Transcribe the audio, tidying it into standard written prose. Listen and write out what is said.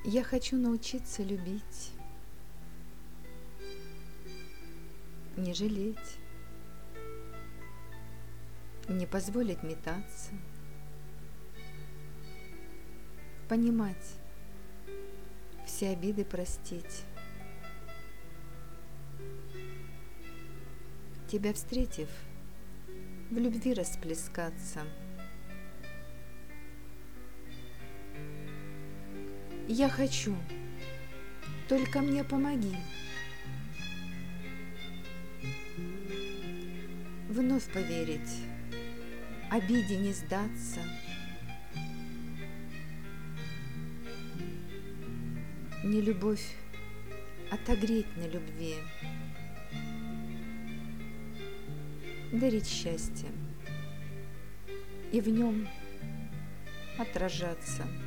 Я хочу научиться любить, не жалеть, не позволить метаться, понимать, все обиды простить. Тебя встретив, в любви расплескаться. Я хочу, только мне помоги. Вновь поверить, обиде не сдаться. Не любовь отогреть на любви. Дарить счастье и в нем отражаться.